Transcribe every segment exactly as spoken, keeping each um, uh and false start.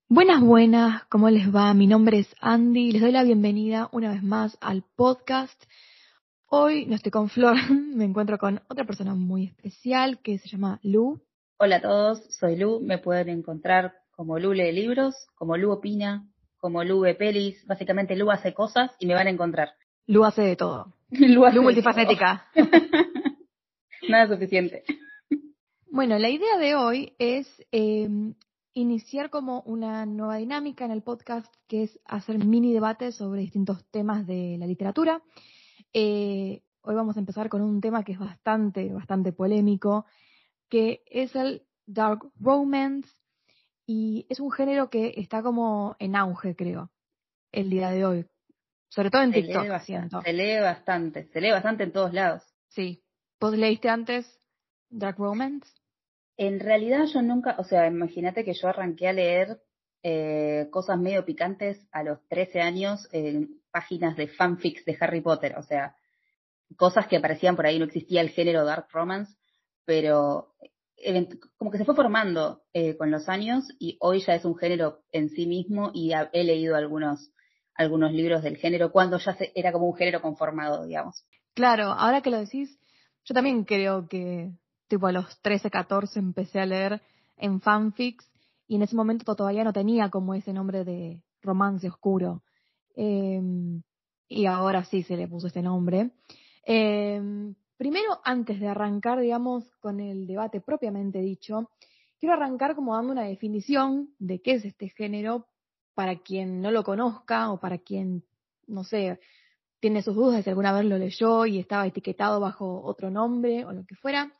Buenas, buenas, ¿cómo les va? Mi nombre es Andy, les doy la bienvenida una vez más al podcast. Hoy no estoy con Flor, me encuentro con otra persona muy especial que se llama Lu. Hola a todos, soy Lu, me pueden encontrar como Lu lee libros, como Lu opina, como Lu ve pelis, básicamente Lu hace cosas y me van a encontrar. Lu hace de todo. Lu hace Lu de todo. multifacética. Nada suficiente. Bueno, la idea de hoy es eh, iniciar como una nueva dinámica en el podcast, que es hacer mini debates sobre distintos temas de la literatura. Eh, hoy vamos a empezar con un tema que es bastante, bastante polémico, que es el dark romance, y es un género que está como en auge, creo, el día de hoy, sobre todo en Se lee TikTok, bastante, siento. se lee bastante, se lee bastante en todos lados. Sí. ¿Vos leíste antes dark romance? En realidad yo nunca, o sea, imagínate que yo arranqué a leer eh, cosas medio picantes a los trece años en páginas de fanfics de Harry Potter, o sea, cosas que aparecían por ahí, no existía el género dark romance, pero como que se fue formando eh, con los años y hoy ya es un género en sí mismo y ha, he leído algunos algunos libros del género cuando ya se, era como un género conformado, digamos. Claro, ahora que lo decís, yo también creo que tipo a los trece, catorce empecé a leer en fanfics, y en ese momento todavía no tenía como ese nombre de romance oscuro. Eh, y ahora sí se le puso este nombre. Eh, primero, antes de arrancar, digamos, con el debate propiamente dicho, quiero arrancar como dando una definición de qué es este género para quien no lo conozca o para quien, no sé, tiene sus dudas de si alguna vez lo leyó y estaba etiquetado bajo otro nombre o lo que fuera.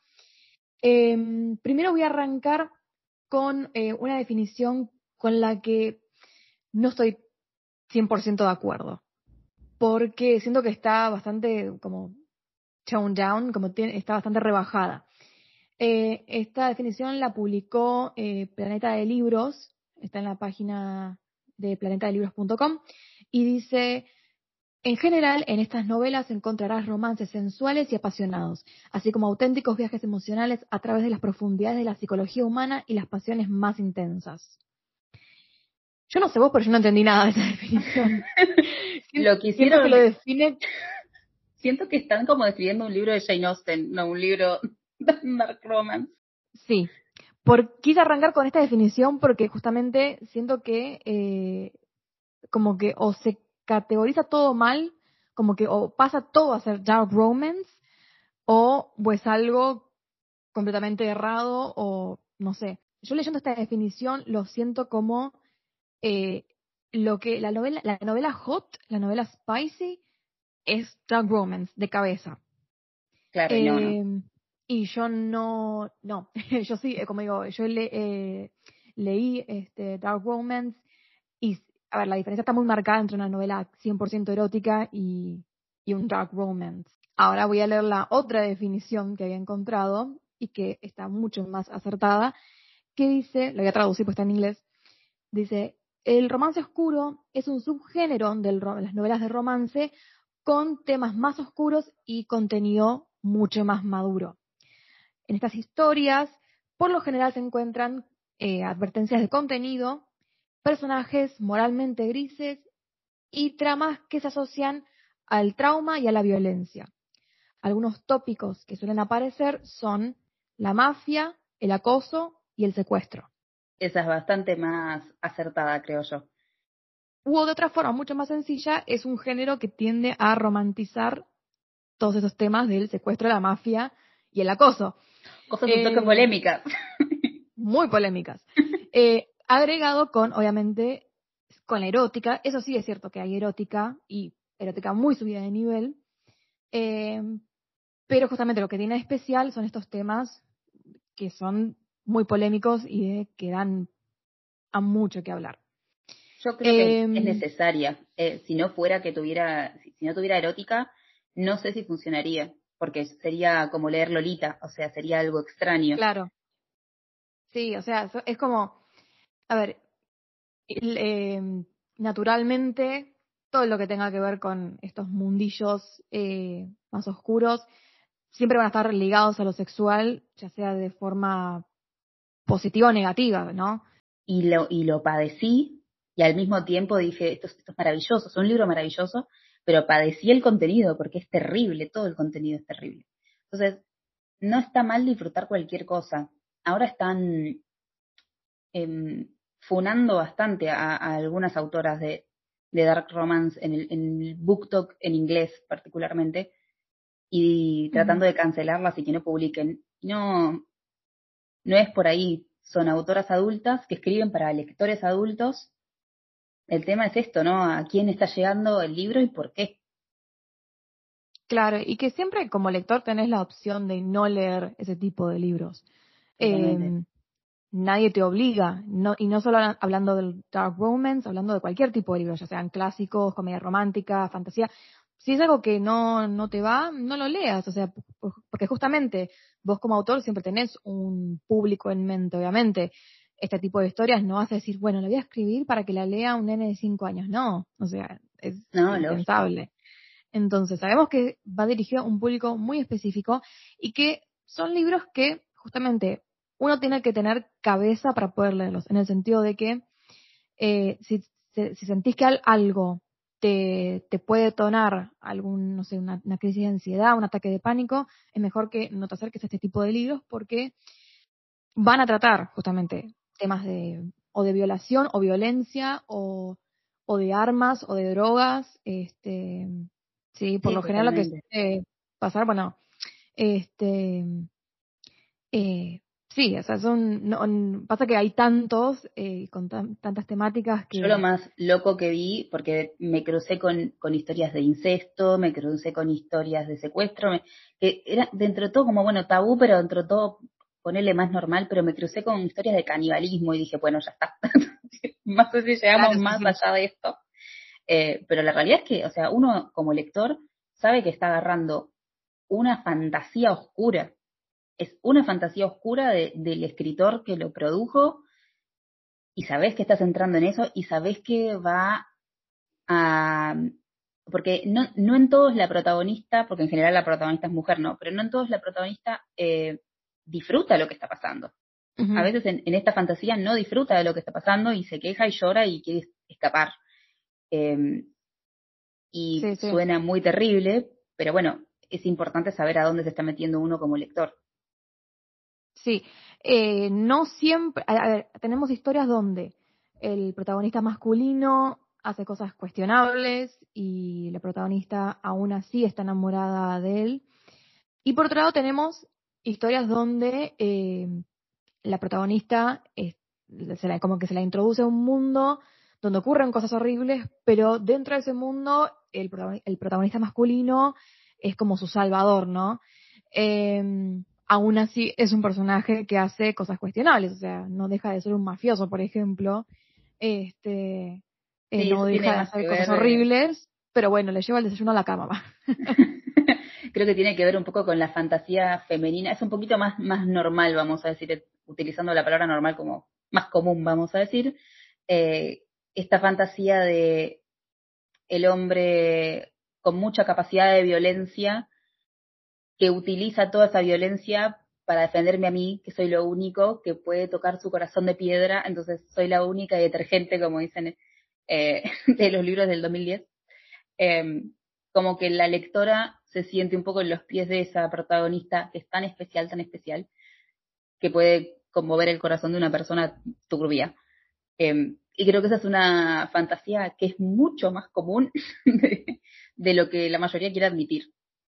Eh, primero voy a arrancar con eh, una definición con la que no estoy cien por ciento de acuerdo, porque siento que está bastante como toned down, como tiene, está bastante rebajada. Eh, esta definición la publicó eh, Planeta de Libros, está en la página de planeta de libros punto com, y dice: en general, en estas novelas encontrarás romances sensuales y apasionados, así como auténticos viajes emocionales a través de las profundidades de la psicología humana y las pasiones más intensas. Yo no sé vos, pero yo no entendí nada de esa definición. Lo que Siento que hicieron, lo define. siento que están como escribiendo un libro de Jane Austen, no un libro de dark romance. Sí. Por, quise arrancar con esta definición porque justamente siento que eh, como que o se categoriza todo mal, como que o pasa todo a ser dark romance, o pues algo completamente errado, o no sé. Yo leyendo esta definición lo siento como eh, lo que la novela, la novela hot, la novela spicy, es dark romance de cabeza. Claro, y no, no. Eh, y yo no, no, yo sí, eh, como digo, yo le, eh, leí este dark romance, y, a ver, la diferencia está muy marcada entre una novela cien por ciento erótica y, y un dark romance. Ahora voy a leer la otra definición que había encontrado y que está mucho más acertada, que dice, lo voy a traducir porque está en inglés, dice: el romance oscuro es un subgénero de las novelas de romance con temas más oscuros y contenido mucho más maduro. En estas historias, por lo general se encuentran eh, advertencias de contenido, personajes moralmente grises y tramas que se asocian al trauma y a la violencia. Algunos tópicos que suelen aparecer son la mafia, el acoso y el secuestro. Esa es bastante más acertada, creo yo. U de otra forma mucho más sencilla, es un género que tiende a romantizar todos esos temas del secuestro, la mafia y el acoso. Cosas un toque Eh, polémicas. muy polémicas. Eh, agregado con, obviamente, con la erótica. Eso sí es cierto que hay erótica, y erótica muy subida de nivel. Eh, pero justamente lo que tiene de especial son estos temas que son muy polémicos y de, que dan a mucho que hablar. Yo creo que Eh, es necesaria. Eh, si no fuera que tuviera, si, si no tuviera erótica, no sé si funcionaría, porque sería como leer Lolita, o sea, sería algo extraño. claro, sí, o sea, es como, a ver, el, eh, naturalmente, todo lo que tenga que ver con estos mundillos eh, más oscuros siempre van a estar ligados a lo sexual, ya sea de forma positiva o negativa, ¿no? y lo, y lo padecí, y al mismo tiempo dije, esto, es- esto es maravilloso, es un libro maravilloso, pero padecí el contenido, porque es terrible, todo el contenido es terrible. Entonces, no está mal disfrutar cualquier cosa. Ahora están em, funando bastante a, a algunas autoras de, de Dark Romance en el, en el BookTok en inglés particularmente, y Ujú. tratando de cancelarlas y que no publiquen. No, no es por ahí. Son autoras adultas que escriben para lectores adultos. El tema es esto, ¿no? ¿A quién está llegando el libro y por qué? Claro, y que siempre como lector tenés la opción de no leer ese tipo de libros. Totalmente. Eh, Nadie te obliga, no, y no solo habla- hablando del dark romance, hablando de cualquier tipo de libros, ya sean clásicos, comedia romántica, fantasía. Si es algo que no, no te va, no lo leas, o sea, p- p- porque justamente vos como autor siempre tenés un público en mente, obviamente. Este tipo de historias no vas a decir, bueno, la voy a escribir para que la lea un nene de cinco años, no, o sea, es No, lógico. impensable. Entonces, sabemos que va dirigido a un público muy específico y que son libros que justamente uno tiene que tener cabeza para poder leerlos, en el sentido de que eh, si, si, si sentís que al- algo te, te puede detonar algún, no sé, una, una crisis de ansiedad, un ataque de pánico, es mejor que no te acerques a este tipo de libros porque van a tratar justamente temas de o de violación o violencia o, o de armas o de drogas, este, sí, por Sí, lo general lo que totalmente. suele pasar, bueno, este, eh, sí, o sea, son, no, n- pasa que hay tantos eh, con tan- tantas temáticas Yo lo que, más loco que vi, porque me crucé con, con historias de incesto, me crucé con historias de secuestro, me- que era dentro de todo como, bueno, tabú, pero dentro de todo ponerle más normal, pero me crucé con historias de canibalismo y dije, bueno, ya está. No sé si llegamos claro, sí, más sí, allá de esto. Eh, pero la realidad es que, o sea, uno como lector sabe que está agarrando una fantasía oscura. Es una fantasía oscura de- del escritor que lo produjo, y sabés que estás entrando en eso y sabés que va a... Porque no, no en todos la protagonista, porque en general la protagonista es mujer, ¿no? Pero no en todos la protagonista eh, disfruta lo que está pasando. A ujú, veces en, en esta fantasía no disfruta de lo que está pasando y se queja y llora y quiere escapar. Eh, y sí, sí. suena muy terrible, pero bueno, es importante saber a dónde se está metiendo uno como lector. Sí, eh, no siempre, a, a ver, tenemos historias donde el protagonista masculino hace cosas cuestionables y la protagonista aún así está enamorada de él. Y por otro lado tenemos historias donde eh, la protagonista es- se la- como que se la introduce a un mundo donde ocurren cosas horribles, pero dentro de ese mundo el, protagoni- el protagonista masculino es como su salvador, ¿no? Eh, Aún así es un personaje que hace cosas cuestionables, o sea, no deja de ser un mafioso, por ejemplo, este, eh, Sí, no eso tiene deja de más hacer que cosas ver, eh, horribles, pero bueno, le lleva el desayuno a la cama, va. creo que tiene que ver un poco con la fantasía femenina. Es un poquito más, más normal, vamos a decir, eh, utilizando la palabra normal como más común, vamos a decir. Eh, esta fantasía de el hombre con mucha capacidad de violencia que utiliza toda esa violencia para defenderme a mí, que soy lo único que puede tocar su corazón de piedra, entonces soy la única detergente, como dicen eh, de los libros del dos mil diez. Eh, Como que la lectora se siente un poco en los pies de esa protagonista que es tan especial, tan especial, que puede conmover el corazón de una persona turbia. Eh, y creo que esa es una fantasía que es mucho más común de, de lo que la mayoría quiere admitir.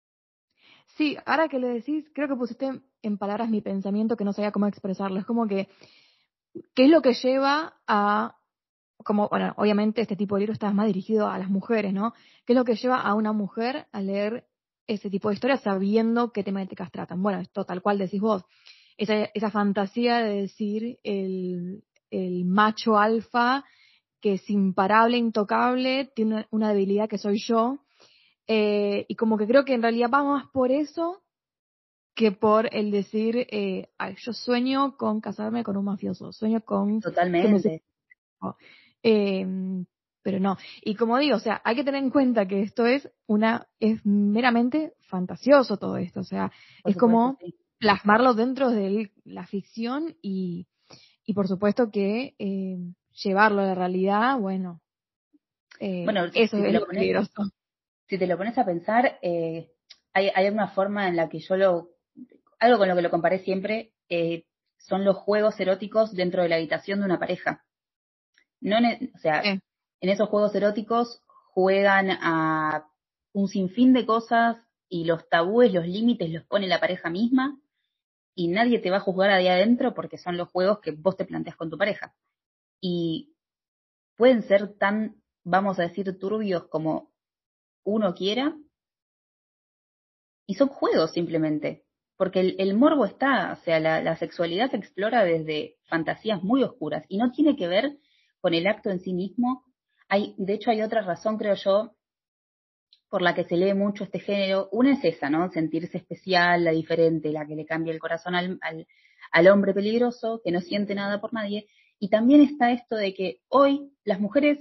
Sí, ahora que le decís, creo que pusiste en palabras mi pensamiento que no sabía cómo expresarlo. Es como que, ¿qué es lo que lleva a, como, bueno, obviamente este tipo de libro está más dirigido a las mujeres, ¿no? ¿Qué es lo que lleva a una mujer a leer ese tipo de historias sabiendo qué temáticas tratan? Bueno, esto tal cual decís vos. Esa, esa fantasía de decir el, el macho alfa que es imparable, intocable, tiene una, una debilidad que soy yo. Eh, y como que creo que en realidad va más por eso que por el decir, eh, "Ay, yo sueño con casarme con un mafioso, sueño con que me Totalmente, sepa". Eh, pero no. Y como digo, o sea, hay que tener en cuenta que esto es una, es meramente fantasioso todo esto, o sea, por es supuesto, como sí. plasmarlo dentro de la ficción y, y por supuesto que eh, llevarlo a la realidad, bueno, eh, bueno, eso si es te lo lo pones, peligroso. si te lo pones a pensar, eh, hay, hay una forma en la que yo lo, algo con lo que lo comparé siempre, eh, son los juegos eróticos dentro de la habitación de una pareja. No, ne- o sea, Sí. en esos juegos eróticos juegan a un sinfín de cosas y los tabúes, los límites los pone la pareja misma y nadie te va a juzgar ahí adentro porque son los juegos que vos te planteas con tu pareja. Y pueden ser tan, vamos a decir, turbios como uno quiera y son juegos simplemente. Porque el, el morbo está, o sea, la, la sexualidad se explora desde fantasías muy oscuras y no tiene que ver con el acto en sí mismo. Hay, de hecho, hay otra razón, creo yo, por la que se lee mucho este género. Una es esa, ¿no? Sentirse especial, la diferente, la que le cambia el corazón al, al, al hombre peligroso, que no siente nada por nadie. Y también está esto de que hoy las mujeres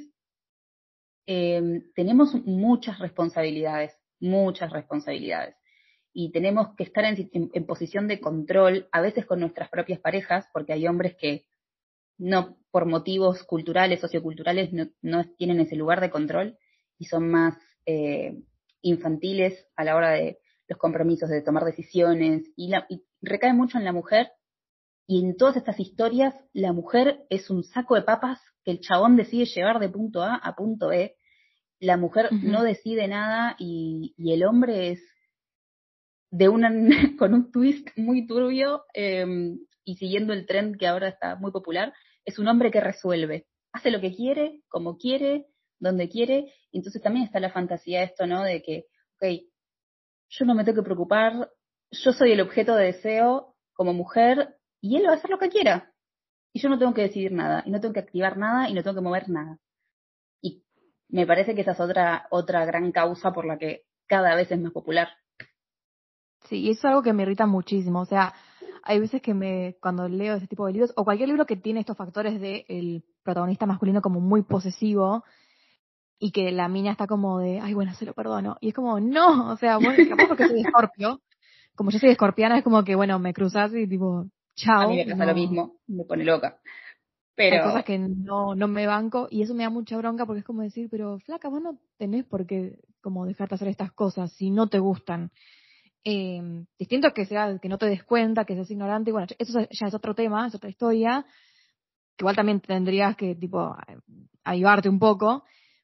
eh, tenemos muchas responsabilidades, muchas responsabilidades. Y tenemos que estar en, en, en posición de control, a veces con nuestras propias parejas, porque hay hombres que no, por motivos culturales, socioculturales, no, no tienen ese lugar de control y son más eh, infantiles a la hora de los compromisos, de tomar decisiones, y, la, y recae mucho en la mujer. Y en todas estas historias, la mujer es un saco de papas que el chabón decide llevar de punto A a punto B. La mujer Uh-huh. no decide nada y, y el hombre es de una con un twist muy turbio eh, y siguiendo el trend que ahora está muy popular, es un hombre que resuelve, hace lo que quiere, como quiere, donde quiere, y entonces también está la fantasía de esto, ¿no? De que, ok, yo no me tengo que preocupar, yo soy el objeto de deseo como mujer y él va a hacer lo que quiera, y yo no tengo que decidir nada, y no tengo que activar nada, y no tengo que mover nada. Y me parece que esa es otra, otra gran causa por la que cada vez es más popular. Sí, y eso es algo que me irrita muchísimo. O sea, hay veces que me, cuando leo ese tipo de libros, o cualquier libro que tiene estos factores de el protagonista masculino como muy posesivo, y que la mina está como de, ay, bueno, se lo perdono. Y es como, no, o sea, bueno, capaz porque soy de Escorpio, como yo soy escorpiana, es como que, bueno, me cruzas y tipo, A mí chao, me pasa lo no, mismo, me pone loca. hay cosas Pero que no, no me banco, y eso me da mucha bronca porque es como decir, pero flaca, vos no tenés por qué como dejarte hacer estas cosas si no te gustan. Eh, distinto que sea, que no te des cuenta, que seas ignorante, y bueno, eso ya es otro tema, es otra historia, que igual también tendrías que, tipo, avivarte un poco,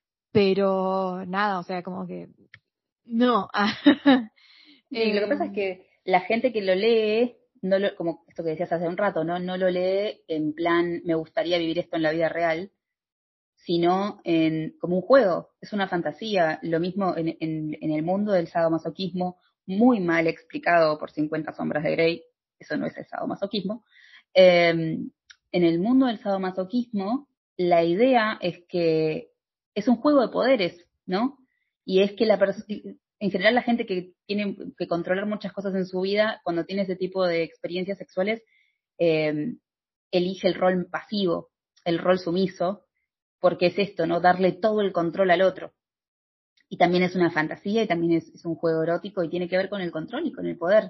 pero nada, o sea, como que, no. sí, lo que pasa es eh, que la gente que lo lee, no lo, como esto que decías hace un rato, ¿no? No lo lee en plan, me gustaría vivir esto en la vida real, sino en, como un juego, es una fantasía. Lo mismo en, en, en el mundo del sadomasoquismo, muy mal explicado por cincuenta sombras de Grey, eso no es el sadomasoquismo. Eh, en el mundo del sadomasoquismo, la idea es que es un juego de poderes, ¿no? Y es que la en general la gente que tiene que controlar muchas cosas en su vida, cuando tiene ese tipo de experiencias sexuales, eh, elige el rol pasivo, el rol sumiso, porque es esto, ¿no? Darle todo el control al otro. Y también es una fantasía y también es, es un juego erótico y tiene que ver con el control y con el poder.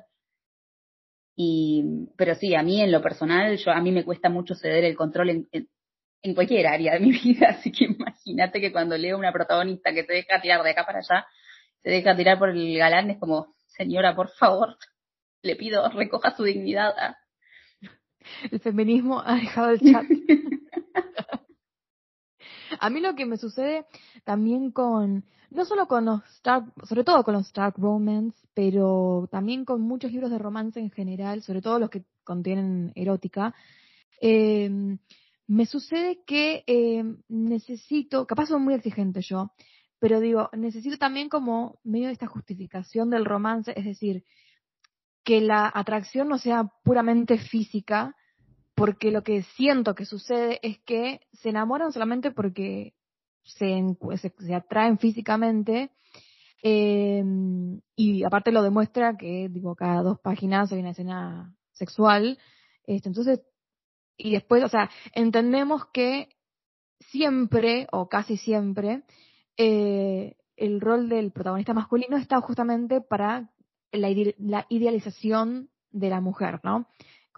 Y, pero sí, a mí en lo personal, yo, a mí me cuesta mucho ceder el control en, en, en cualquier área de mi vida, así que imagínate que cuando leo una protagonista que se deja tirar de acá para allá, se deja tirar por el galán, es como, señora, por favor, le pido, recoja su dignidad. el feminismo ha dejado el chat. A mí lo que me sucede también con, no solo con los dark, sobre todo con los dark romance, pero también con muchos libros de romance en general, sobre todo los que contienen erótica, eh, me sucede que eh, necesito, capaz soy muy exigente yo, pero digo, necesito también como medio de esta justificación del romance, es decir, que la atracción no sea puramente física, porque lo que siento que sucede es que se enamoran solamente porque se, se, se atraen físicamente, eh, y aparte lo demuestra que digo, cada dos páginas hay una escena sexual, este, entonces, y después, o sea, entendemos que siempre, o casi siempre, eh, el rol del protagonista masculino está justamente para la, ide- la idealización de la mujer, ¿no? Como que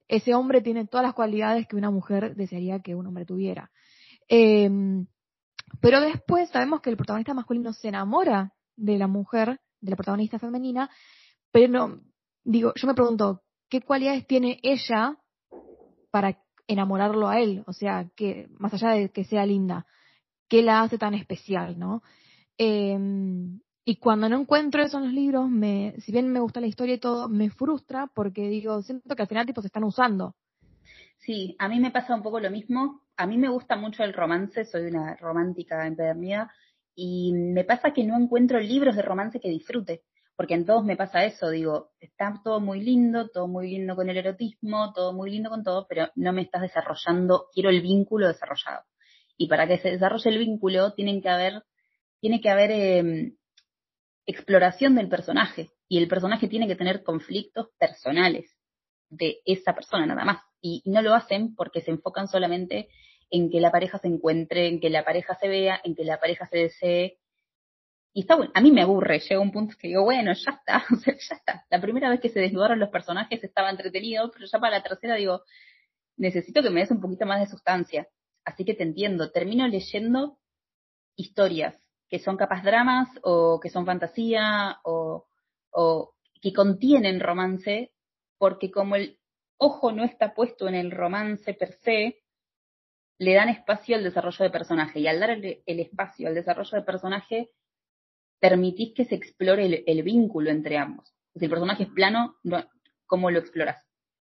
ese hombre tiene todas las cualidades que una mujer desearía que un hombre tuviera. Eh, pero después sabemos que el protagonista masculino se enamora de la mujer, de la protagonista femenina, pero no, digo, yo me pregunto, ¿qué cualidades tiene ella para enamorarlo a él? O sea, que más allá de que sea linda, ¿qué la hace tan especial, no? Eh, y cuando no encuentro eso en los libros, me, si bien me gusta la historia y todo, me frustra porque digo, siento que al final tipo se están usando. Sí, a mí me pasa un poco lo mismo. A mí me gusta mucho el romance, soy una romántica empedernida, y me pasa que no encuentro libros de romance que disfrute, porque en todos me pasa eso, digo, está todo muy lindo, todo muy lindo con el erotismo, todo muy lindo con todo, pero no me estás desarrollando, quiero el vínculo desarrollado. Y para que se desarrolle el vínculo, tienen que haber, tiene que haber eh, exploración del personaje, y el personaje tiene que tener conflictos personales de esa persona nada más. Y, y no lo hacen porque se enfocan solamente en que la pareja se encuentre, en que la pareja se vea, en que la pareja se desee. Y está bueno, a mí me aburre, llega un punto que digo, bueno, ya está, o sea, ya está. La primera vez que se desnudaron los personajes estaba entretenido, pero ya para la tercera digo, necesito que me des un poquito más de sustancia. Así que te entiendo, termino leyendo historias que son capaz dramas o que son fantasía o, o que contienen romance, porque como el ojo no está puesto en el romance per se, le dan espacio al desarrollo de personaje. Y al dar el, el espacio al desarrollo de personaje, permitís que se explore el, el vínculo entre ambos. Si el personaje es plano, no, ¿cómo lo exploras?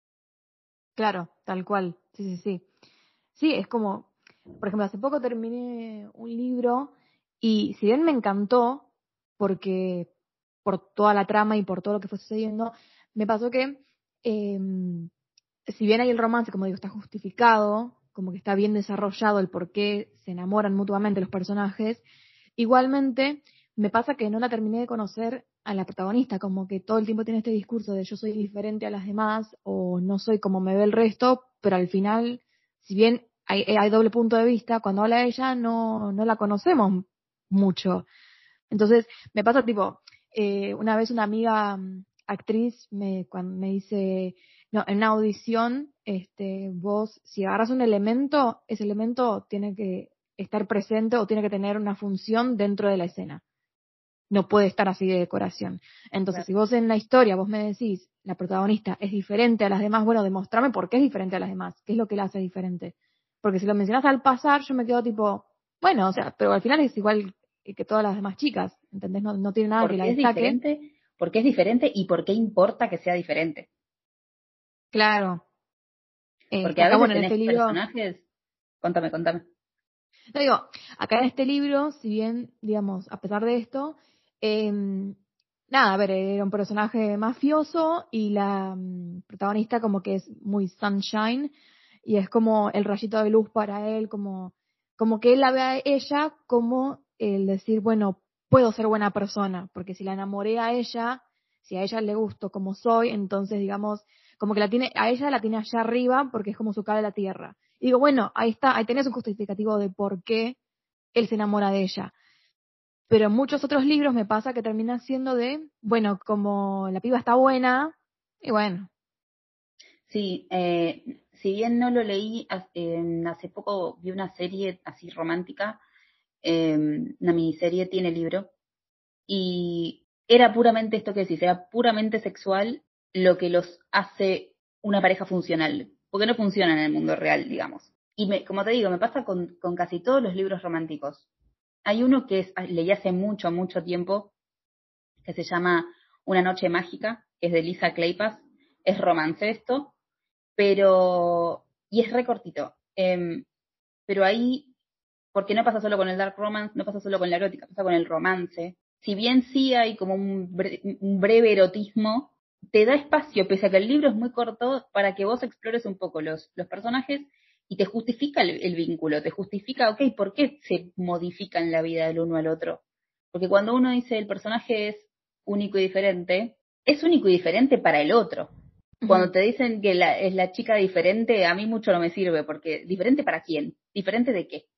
Claro, tal cual. Sí, sí, sí. Sí, es como, por ejemplo, hace poco terminé un libro y si bien me encantó, porque por toda la trama y por todo lo que fue sucediendo, me pasó que, eh, si bien hay el romance, como digo, está justificado, como que está bien desarrollado el por qué se enamoran mutuamente los personajes, igualmente me pasa que no la terminé de conocer a la protagonista, como que todo el tiempo tiene este discurso de yo soy diferente a las demás o no soy como me ve el resto, pero al final, si bien hay, hay doble punto de vista, cuando habla ella no, no la conocemos mucho. Entonces, me pasa tipo, eh, una vez una amiga mm, actriz me, cuando me dice, no, en una audición, este, vos, si agarras un elemento, ese elemento tiene que estar presente o tiene que tener una función dentro de la escena. No puede estar así de decoración. Entonces, Claro. si vos en la historia, vos me decís, la protagonista es diferente a las demás, bueno, demostrame por qué es diferente a las demás, qué es lo que la hace diferente. Porque si lo mencionas al pasar, yo me quedo tipo, bueno, o sea, pero al final es igual que todas las demás chicas, ¿entendés? No, no tiene nada que ¿Por la qué es destaque. diferente? ¿Por qué es diferente y por qué importa que sea diferente? Claro. Eh, Porque a acá, veces bueno, en este tenés libro, personajes, contame, contame. no digo, acá en este libro, si bien, digamos, a pesar de esto, eh, nada, a ver, era un personaje mafioso y la mm, protagonista como que es muy sunshine y es como el rayito de luz para él, como, como que él la ve a ella como el decir, bueno, puedo ser buena persona, porque si la enamoré a ella, si a ella le gusto como soy, entonces digamos, como que la tiene, a ella la tiene allá arriba porque es como su cara de la tierra. Y digo, bueno, ahí está, ahí tenés un justificativo de por qué él se enamora de ella. Pero en muchos otros libros me pasa que termina siendo de, bueno, como la piba está buena, y bueno. Sí, eh, si bien no lo leí, hace, hace poco vi una serie así romántica, eh, una miniserie, tiene libro, y era puramente esto que decís, era puramente sexual lo que los hace una pareja funcional, porque no funciona en el mundo real, digamos. Y me, como te digo, me pasa con, con casi todos los libros románticos. Hay uno que es, leí hace mucho, mucho tiempo, que se llama Una noche mágica, que es de Lisa Kleypas. Es romance esto, pero, y es re cortito. Eh, pero ahí, porque no pasa solo con el dark romance, no pasa solo con la erótica, pasa con el romance. Si bien sí hay como un, bre un breve erotismo, te da espacio, pese a que el libro es muy corto, para que vos explores un poco los, los personajes y te justifica el, el vínculo, te justifica, ok, ¿por qué se modifican la vida del uno al otro? Porque cuando uno dice el personaje es único y diferente, es único y diferente para el otro. Cuando Ujú. te dicen que la, es la chica diferente, a mí mucho no me sirve, porque ¿diferente para quién? ¿Diferente de qué?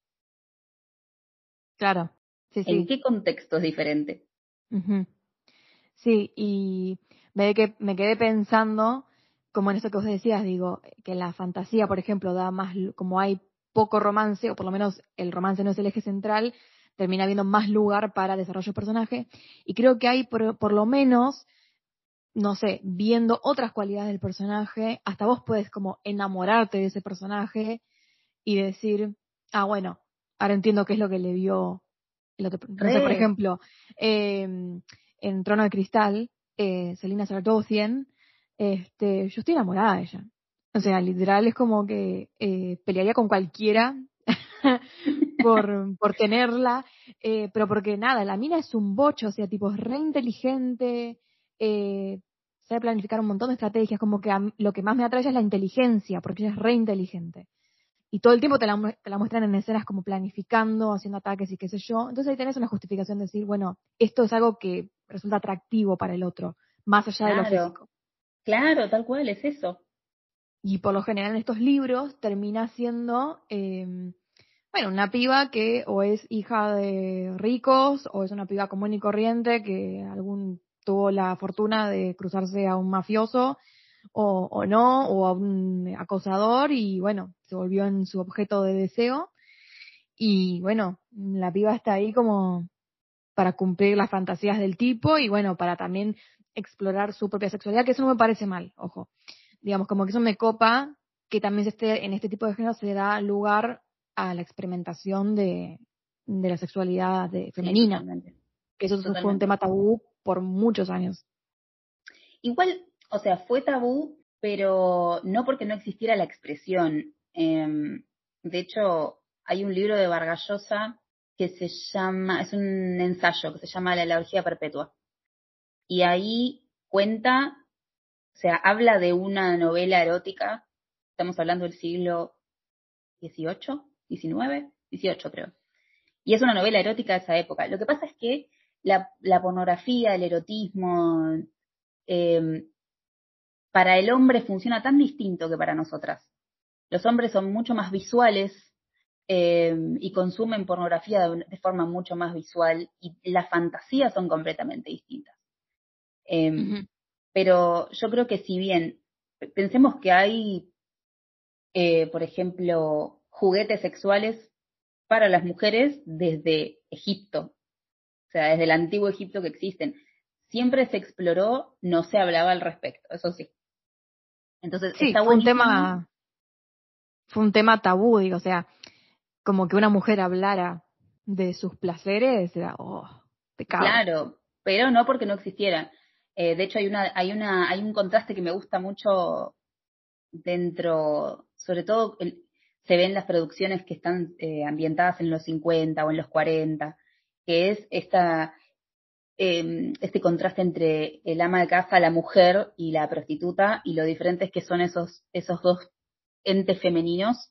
Claro, sí, ¿En sí. qué contexto es diferente? Ujú. Sí, y me, que, me quedé pensando como en esto que vos decías, digo, que la fantasía, por ejemplo, da más, como hay poco romance, o por lo menos el romance no es el eje central, termina habiendo más lugar para desarrollo de personaje, y creo que hay por, por lo menos, no sé, viendo otras cualidades del personaje, hasta vos puedes como enamorarte de ese personaje y decir, ah, bueno, ahora entiendo qué es lo que le vio el otro. No sé, por Re, ejemplo, eh, en Trono de Cristal, eh, Selina Sardothien, este, yo estoy enamorada de ella. O sea, literal es como que eh, pelearía con cualquiera por, por tenerla, eh, pero porque nada, la mina es un bocho, o sea, tipo, es re inteligente, eh, sabe planificar un montón de estrategias, como que a mí- lo que más me atrae es la inteligencia, porque ella es re inteligente. Y todo el tiempo te la, mu- te la muestran en escenas como planificando, haciendo ataques y qué sé yo. Entonces ahí tenés una justificación de decir, bueno, esto es algo que resulta atractivo para el otro, más allá de lo claro, físico. claro, tal cual, es eso. Y por lo general en estos libros termina siendo, eh, bueno, una piba que o es hija de ricos o es una piba común y corriente que algún tuvo la fortuna de cruzarse a un mafioso o, o no, o a un acosador y bueno, se volvió en su objeto de deseo. Y bueno, la piba está ahí como para cumplir las fantasías del tipo y bueno, para también explorar su propia sexualidad, que eso no me parece mal, ojo. Digamos, como que eso me copa que también se esté, en este tipo de género se da lugar a la experimentación de, de la sexualidad de, Sí, femenina, totalmente, que eso fue un totalmente. tema tabú por muchos años. Igual, o sea, fue tabú, pero no porque no existiera la expresión. Em, de hecho, hay un libro de Vargas Llosa que se llama, es un ensayo que se llama La Ecología Perpetua. Y ahí cuenta, o sea, habla de una novela erótica, estamos hablando del siglo dieciocho, diecinueve, dieciocho creo. Y es una novela erótica de esa época. Lo que pasa es que la, la pornografía, el erotismo, eh, para el hombre funciona tan distinto que para nosotras. Los hombres son mucho más visuales eh, y consumen pornografía de, de, forma mucho más visual y las fantasías son completamente distintas. Eh, Uh-huh. pero yo creo que si bien pensemos que hay, eh, por ejemplo, juguetes sexuales para las mujeres desde Egipto, o sea, desde el antiguo Egipto que existen. Siempre se exploró, no se hablaba al respecto, eso sí. Entonces, Sí, está fue un buenísimo. tema, fue un tema tabú, digo, o sea, como que una mujer hablara de sus placeres, era, oh, pecado. Claro, pero no porque no existieran. Eh, de hecho, hay una, hay una, hay un contraste que me gusta mucho dentro, sobre todo el, se ven las producciones que están eh, ambientadas en los cincuenta o en los cuarenta, que es esta, eh, este contraste entre el ama de casa, la mujer y la prostituta, y lo diferentes que son esos, esos dos entes femeninos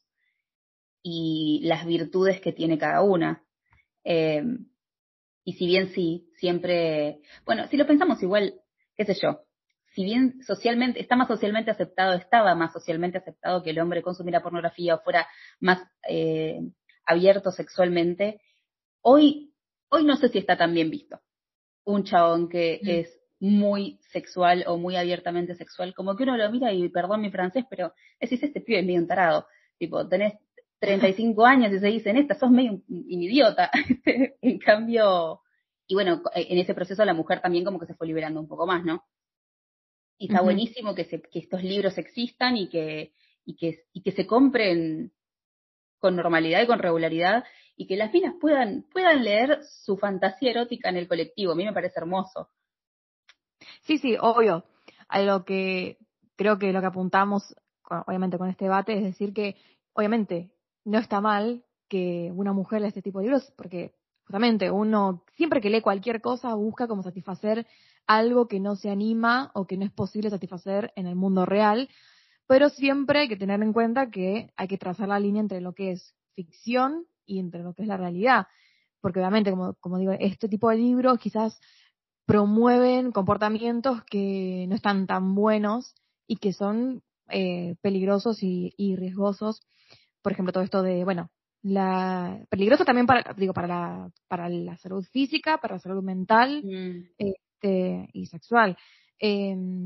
y las virtudes que tiene cada una. Eh, y si bien sí, siempre, bueno, si lo pensamos igual, qué sé yo, si bien socialmente, está más socialmente aceptado, estaba más socialmente aceptado que el hombre consumiera pornografía o fuera más eh, abierto sexualmente, hoy, hoy no sé si está tan bien visto. Un chabón que Mm. es muy sexual o muy abiertamente sexual, como que uno lo mira y perdón mi francés, pero decís, este pibe es medio un tarado. Tipo, tenés treinta y cinco años y se dicen esta, sos medio un, un idiota. En cambio, y bueno, en ese proceso la mujer también como que se fue liberando un poco más, ¿no? Y está Uh-huh. buenísimo que, se, que estos libros existan y que, y que, y que se compren con normalidad y con regularidad y que las minas puedan, puedan leer su fantasía erótica en el colectivo. A mí me parece hermoso. Sí, sí, obvio. A lo que creo que lo que apuntamos, con- obviamente, con este debate es decir que, obviamente, no está mal que una mujer lea este tipo de libros, porque justamente uno, siempre que lee cualquier cosa, busca como satisfacer algo que no se anima o que no es posible satisfacer en el mundo real, pero siempre hay que tener en cuenta que hay que trazar la línea entre lo que es ficción y entre lo que es la realidad. Porque obviamente, como, como digo, este tipo de libros quizás promueven comportamientos que no están tan buenos y que son eh, peligrosos y, y riesgosos. Por ejemplo, todo esto de, bueno, la peligroso también para, digo, para la, para la salud física, para la salud mental Mm. este, y sexual. Eh,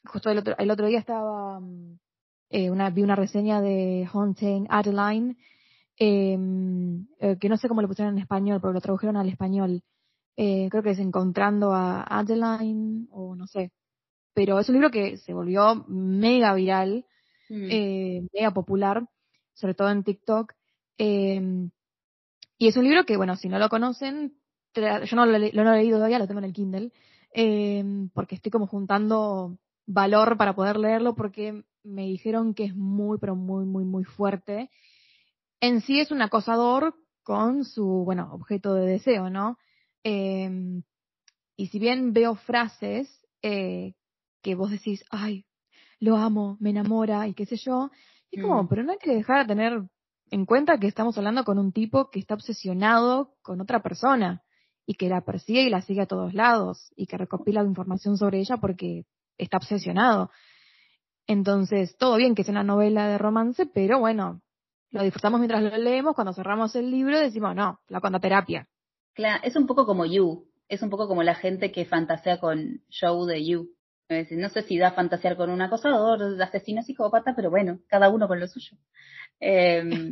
justo el otro, el otro día estaba, eh, una, vi una reseña de Haunting Adeline, eh, eh, que no sé cómo lo pusieron en español, pero lo tradujeron al español. Eh, creo que es Encontrando a Adeline, o no sé. Pero es un libro que se volvió mega viral, Mm. eh, mega popular, sobre todo en TikTok. Eh, y es un libro que, bueno, si no lo conocen, tra- yo no lo, le- lo he leído todavía, lo tengo en el Kindle, eh, porque estoy como juntando valor para poder leerlo, porque me dijeron que es muy, pero muy, muy, muy fuerte. En sí es un acosador con su, bueno, objeto de deseo, ¿no? Eh, y si bien veo frases eh, que vos decís, ay, lo amo, me enamora y qué sé yo, es como, Mm. pero no hay que dejar de tener en cuenta que estamos hablando con un tipo que está obsesionado con otra persona y que la persigue y la sigue a todos lados y que recopila información sobre ella porque está obsesionado. Entonces, todo bien que es una novela de romance, pero bueno, lo disfrutamos mientras lo leemos, cuando cerramos el libro decimos, no, la cuando terapia. Claro, es un poco como You, es un poco como la gente que fantasea con Joe de You. Es decir, no sé si da a fantasear con un acosador, asesino, psicópata, pero bueno, cada uno con lo suyo. Eh,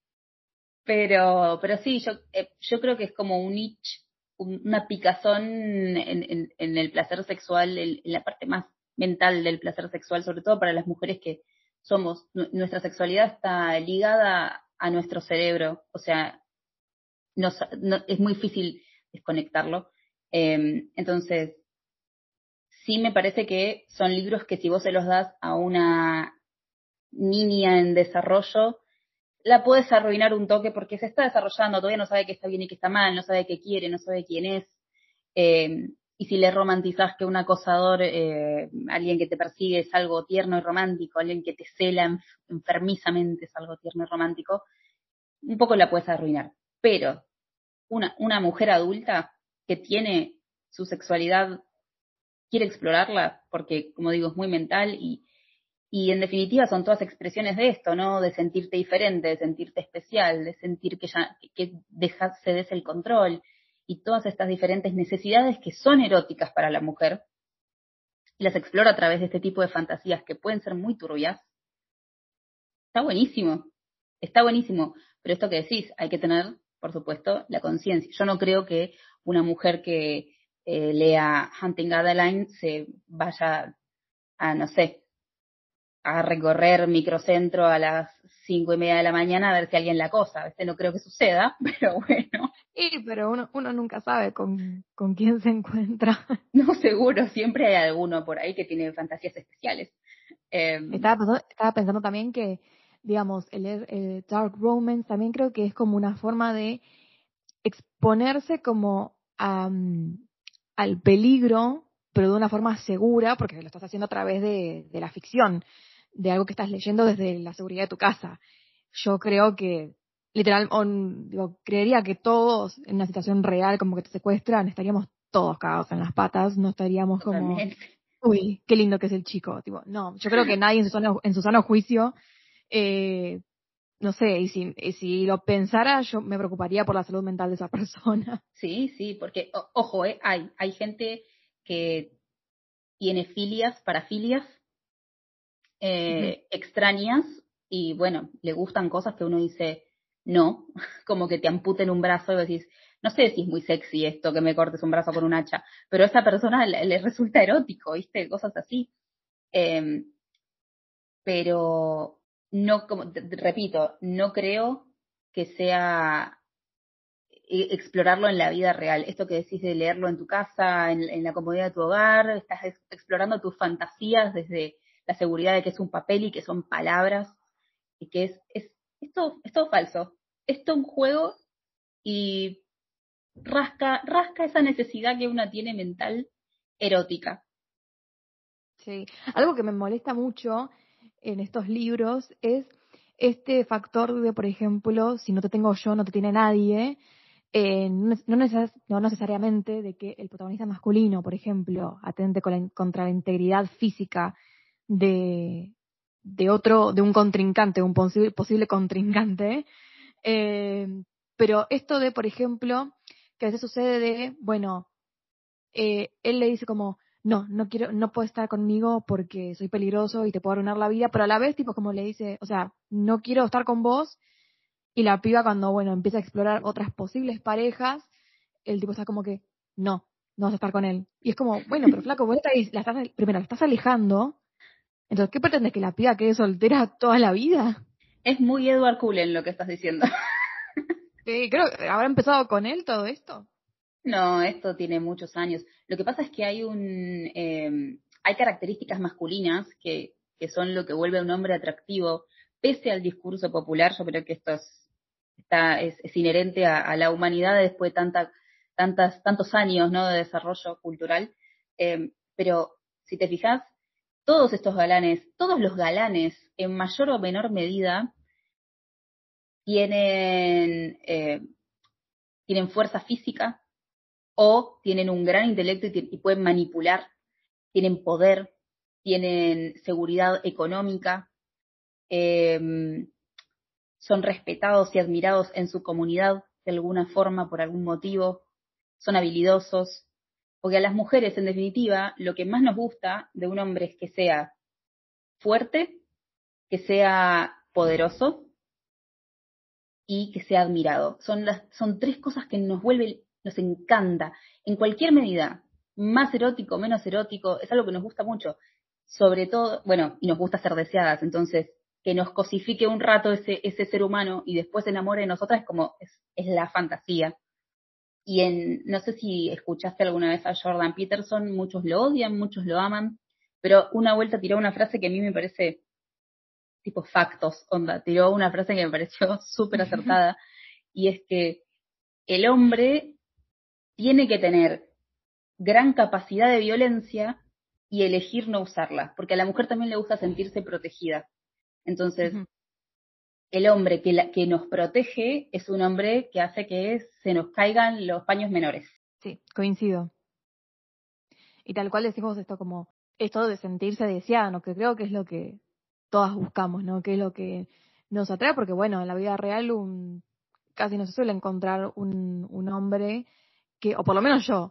pero, pero sí, yo, eh, yo creo que es como un itch, un- una picazón en, en, en el placer sexual, en, en la parte más mental del placer sexual, sobre todo para las mujeres que somos, nu- nuestra sexualidad está ligada a nuestro cerebro, o sea, no, no, es muy difícil desconectarlo. Eh, entonces, sí me parece que son libros que si vos se los das a una niña en desarrollo, la puedes arruinar un toque porque se está desarrollando, todavía no sabe qué está bien y qué está mal, no sabe qué quiere, no sabe quién es. Eh, y si le romantizás que un acosador, eh, alguien que te persigue es algo tierno y romántico, alguien que te cela enfermizamente es algo tierno y romántico, un poco la puedes arruinar. Pero una, una mujer adulta que tiene su sexualidad, quiere explorarla, porque como digo, es muy mental y, y en definitiva son todas expresiones de esto, ¿no? De sentirte diferente, de sentirte especial, de sentir que ya que dejas, cedes el control y todas estas diferentes necesidades que son eróticas para la mujer y las explora a través de este tipo de fantasías que pueden ser muy turbias. Está buenísimo, está buenísimo, pero esto que decís, hay que tener, por supuesto, la conciencia. Yo no creo que una mujer que eh, lea Hunting Adeline se vaya a, no sé, a recorrer microcentro a las cinco y media de la mañana a ver si alguien la acosa. Este no creo que suceda, pero bueno, Y, pero uno, uno nunca sabe con, con quién se encuentra. no seguro, siempre hay alguno por ahí que tiene fantasías especiales. Eh, Estaba pensando, estaba pensando también que, digamos, el, el dark romance también creo que es como una forma de exponerse como a, mm, al peligro, pero de una forma segura, porque lo estás haciendo a través de, de la ficción, de algo que estás leyendo desde la seguridad de tu casa. Yo creo que, literal, on- digo, creería que todos en una situación real, como que te secuestran, estaríamos todos cagados en las patas, no estaríamos como, totalmente. uy, qué lindo que es el chico. Tipo, no, yo creo que nadie en su sano, en su sano juicio, eh, no sé, y si, y si lo pensara, yo me preocuparía por la salud mental de esa persona. Sí, sí, porque, o- ojo, eh, hay, hay gente que tiene filias, parafilias Ujú. eh, extrañas y bueno, le gustan cosas que uno dice no, como que te amputen un brazo y decís, no sé si es muy sexy esto que me cortes un brazo con un hacha, pero a esa persona le, le resulta erótico, ¿viste? Cosas así. Eh, pero no, como te- te repito, no creo que sea eh, explorarlo en la vida real. Esto que decís de leerlo en tu casa, en, en la comodidad de tu hogar, estás ex- explorando tus fantasías desde la seguridad de que es un papel y que son palabras y que es, es, es todo, es todo falso. Es todo un juego y rasca, rasca esa necesidad que una tiene mental erótica. Sí, algo que me molesta mucho en estos libros es este factor de, por ejemplo, si no te tengo yo, no te tiene nadie, eh, no, neces- no neces- no necesariamente de que el protagonista masculino, por ejemplo, atente con la in- contra la integridad física de, de otro, de un contrincante, un posible, posible contrincante, eh, pero esto de, por ejemplo, que a veces sucede de, bueno, eh, él le dice como, no, no quiero, no puedes estar conmigo porque soy peligroso y te puedo arruinar la vida, pero a la vez, tipo, como le dice, o sea, no quiero estar con vos, y la piba cuando, bueno, empieza a explorar otras posibles parejas, el tipo está como que, no, no vas a estar con él. Y es como, bueno, pero flaco, vos estás, la estás, primero, la estás alejando, entonces, ¿qué pretendes, que la piba quede soltera toda la vida? Es muy Edward Cullen lo que estás diciendo. Sí, creo que habrá empezado con él todo esto. No, esto tiene muchos años. Lo que pasa es que hay un eh, hay características masculinas que, que son lo que vuelve a un hombre atractivo, pese al discurso popular. Yo creo que esto es, está, es, es inherente a, a la humanidad después de tanta, tantas, tantos años, ¿no?, de desarrollo cultural. Eh, pero si te fijas, todos estos galanes, todos los galanes, en mayor o menor medida, tienen, eh, tienen fuerza física, o tienen un gran intelecto y, y pueden manipular, tienen poder, tienen seguridad económica, eh, son respetados y admirados en su comunidad de alguna forma, por algún motivo, son habilidosos, porque a las mujeres, en definitiva, lo que más nos gusta de un hombre es que sea fuerte, que sea poderoso y que sea admirado. Son las, son tres cosas que nos vuelven, nos encanta, en cualquier medida, más erótico, menos erótico, es algo que nos gusta mucho. Sobre todo, bueno, y nos gusta ser deseadas, entonces, que nos cosifique un rato ese, ese ser humano y después se enamore de nosotras es como, es, es la fantasía. Y en, no sé si escuchaste alguna vez a Jordan Peterson, muchos lo odian, muchos lo aman, pero una vuelta tiró una frase que a mí me parece tipo factos, onda, tiró una frase que me pareció súper acertada, y es que el hombre tiene que tener gran capacidad de violencia y elegir no usarla, porque a la mujer también le gusta sentirse protegida. Entonces, Ujú. el hombre que, la, que nos protege es un hombre que hace que se nos caigan los paños menores. Sí, coincido. Y tal cual decimos esto como, esto de sentirse deseado, que creo que es lo que todas buscamos, ¿no? Que es lo que nos atrae, porque bueno, en la vida real un, casi no se suele encontrar un, un hombre que, o por lo menos yo,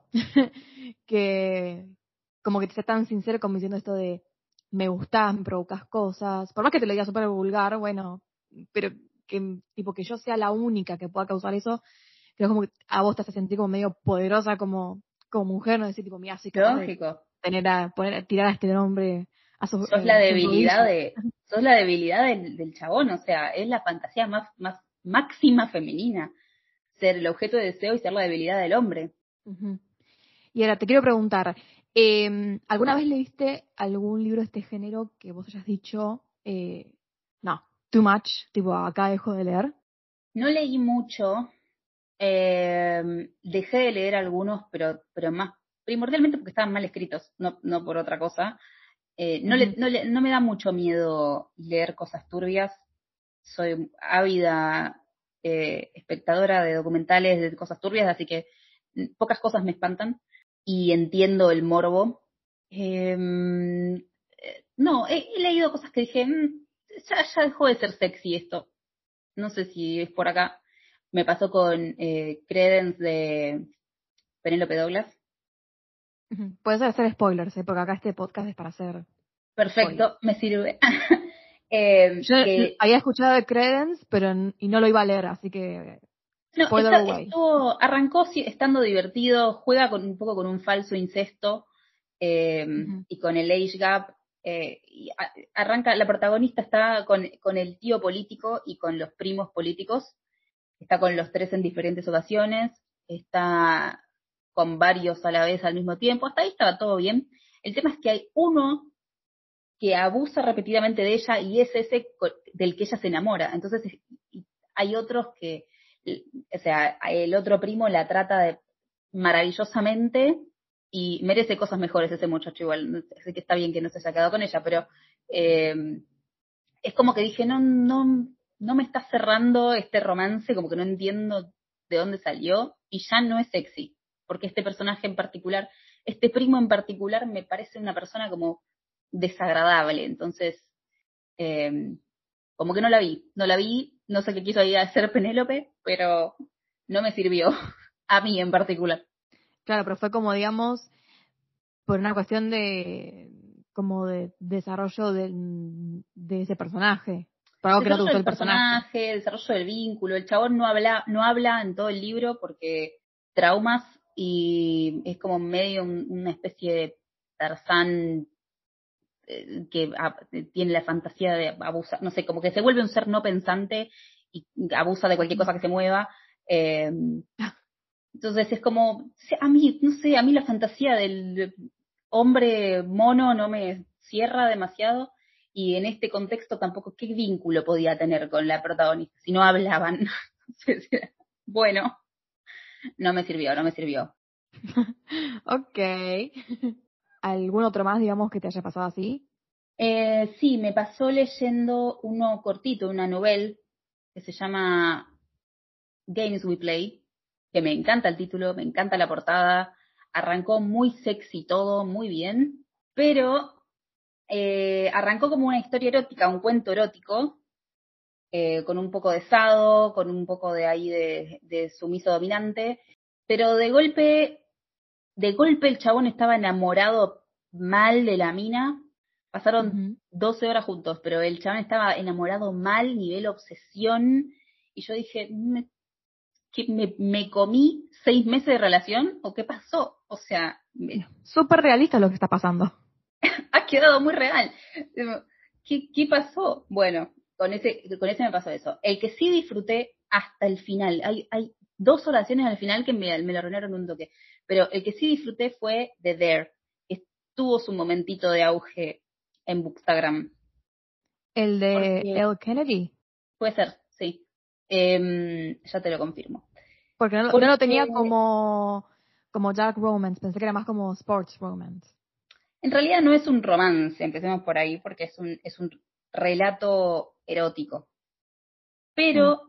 que como que te sea tan sincero como diciendo esto de me gustás, me provocas cosas, por más que te lo diga súper vulgar, bueno, pero que tipo que yo sea la única que pueda causar eso, creo como que a vos te hace sentir como medio poderosa como, como mujer, no decir tipo, mira, soy capaz de Lógico. tener a, poner, tirar a este hombre a sus, Sos la eh, sus debilidad rodillas. de, sos la debilidad del, del chabón, o sea, es la fantasía más, más máxima femenina, ser el objeto de deseo y ser la debilidad del hombre. Uh-huh. Y ahora te quiero preguntar, eh, ¿alguna vez leíste algún libro de este género que vos hayas dicho, eh, no, too much, tipo, acá dejo de leer? No leí mucho, eh, dejé de leer algunos, pero, pero más primordialmente porque estaban mal escritos, no, no por otra cosa. Eh, no, le, Uh-huh. no, le, no me da mucho miedo leer cosas turbias, soy ávida eh, espectadora de documentales de cosas turbias, así que mm, pocas cosas me espantan y entiendo el morbo. Eh, no, he, he leído cosas que dije, mm, ya, ya dejó de ser sexy esto. No sé si es por acá. Me pasó con eh, Credence de Penélope Douglas. Uh-huh. Puedes hacer spoilers, ¿eh? Porque acá este podcast es para hacer spoilers. Perfecto, me sirve. eh, Yo que había escuchado de Credence, pero n- y no lo iba a leer, así que no, spoiler está, away. esto arrancó si- estando divertido, juega con un poco con un falso incesto eh, Uh-huh. y con el age gap. Eh, y a- arranca, la protagonista está con, con el tío político y con los primos políticos, está con los tres en diferentes ocasiones, está con varios a la vez al mismo tiempo, hasta ahí estaba todo bien. El tema es que hay uno que abusa repetidamente de ella y es ese del que ella se enamora. Entonces hay otros que, o sea, el otro primo la trata de maravillosamente y merece cosas mejores ese muchacho igual. Sé que está bien que no se haya quedado con ella, pero eh, es como que dije, no, no, no me está cerrando este romance, como que no entiendo de dónde salió y ya no es sexy, porque este personaje en particular, este primo en particular me parece una persona como desagradable, entonces eh, como que no la vi, no la vi, no sé qué quiso ahí hacer Penélope, pero no me sirvió, a mí en particular. Claro, pero fue como, digamos, por una cuestión de como de desarrollo del, de ese personaje. Por algo que no te Desarrollo gustó del el personaje. personaje, desarrollo del vínculo. El chabón no habla, no habla en todo el libro porque traumas y es como medio un- una especie de Tarzán eh, que a- tiene la fantasía de abusar, no sé, como que se vuelve un ser no pensante y abusa de cualquier cosa que se mueva. Eh, entonces es como, a mí, no sé, a mí la fantasía del hombre mono no me cierra demasiado y en este contexto tampoco, ¿qué vínculo podía tener con la protagonista si no hablaban? Entonces, bueno, no me sirvió, no me sirvió. Ok. ¿Algún otro más, digamos, que te haya pasado así? Eh, sí, me pasó leyendo uno cortito, una novela que se llama Games We Play, que me encanta el título, me encanta la portada, arrancó muy sexy todo, muy bien, pero eh, arrancó como una historia erótica, un cuento erótico, eh, con un poco de sado, con un poco de ahí de, de sumiso dominante, pero de golpe, de golpe el chabón estaba enamorado mal de la mina, pasaron Ujú. doce horas juntos, pero el chabón estaba enamorado mal, nivel obsesión, y yo dije, me ¿que me, me comí seis meses de relación o qué pasó? O sea, me, Súper realista lo que está pasando. ha quedado muy real. ¿Qué, ¿Qué pasó? Bueno, con ese, con ese me pasó eso. El que sí disfruté hasta el final, hay, hay dos oraciones al final que me, me lo arruinaron un toque, pero el que sí disfruté fue The Dare, que tuvo su momentito de auge en Bookstagram. El de Porque Elle Kennedy. puede ser, sí. Eh, ya te lo confirmo. Porque no, lo- no lo tenía Porque como, como dark romance. Pensé que era más como sports romance. en realidad no es un romance, empecemos por ahí, porque es un, es un relato erótico. Mm. Pero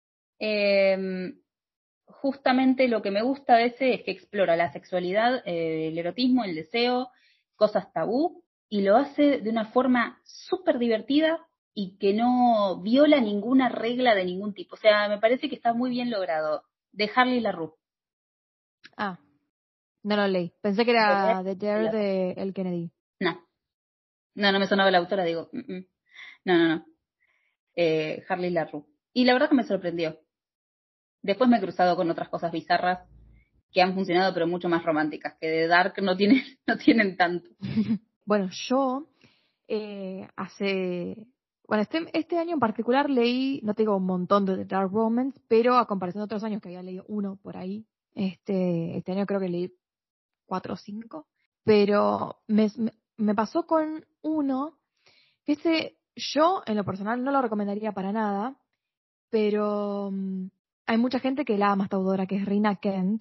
eh, justamente lo que me gusta de ese es que explora la sexualidad, eh, el erotismo, el deseo, cosas tabú, y lo hace de una forma súper divertida y que no viola ninguna regla de ningún tipo. O sea, me parece que está muy bien logrado. De Harley LaRue. Ah, no lo leí. Pensé que De era The Dare Dare- de Elle Kennedy. No, no, no me sonaba la autora, digo, mm, mm. no, no, no. Eh, Harley LaRue. Y la verdad que me sorprendió. Después me he cruzado con otras cosas bizarras que han funcionado, pero mucho más románticas, que de Dark no tienen, no tienen tanto. Bueno, yo eh, hace... Bueno, este, este año en particular leí, no te digo un montón de dark romance, pero a comparación de otros años que había leído uno por ahí, este, este año creo que leí cuatro o cinco. Pero me, me, me pasó con uno que ese yo en lo personal no lo recomendaría para nada, pero um, hay mucha gente que la ama esta autora, que es Rina Kent,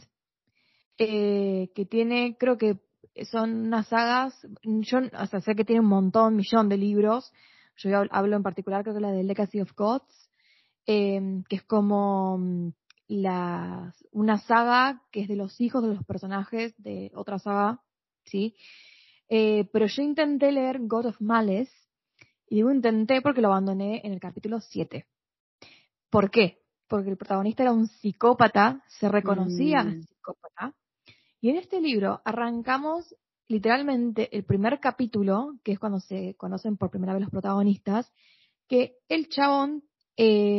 eh, que tiene, creo que son unas sagas, yo o sea, sé que tiene un montón, millón de libros, yo hablo en particular creo que la de Legacy of Gods, eh, que es como um, la, una saga que es de los hijos de los personajes de otra saga, ¿sí? Eh, pero yo intenté leer God of Malice, y digo intenté porque lo abandoné en el capítulo siete. ¿Por qué? Porque el protagonista era un psicópata, se reconocía Mm, psicópata, y en este libro arrancamos literalmente el primer capítulo, que es cuando se conocen por primera vez los protagonistas, que el chabón eh,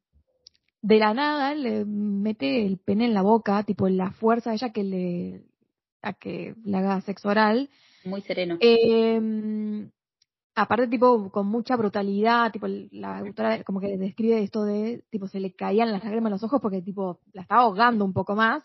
de la nada le mete el pene en la boca, tipo la fuerza de ella que le a que le haga sexo oral. muy sereno. Eh, aparte, tipo, con mucha brutalidad, tipo, la autora como que describe esto de, tipo, se le caían las lágrimas en los ojos porque, tipo, la estaba ahogando un poco más.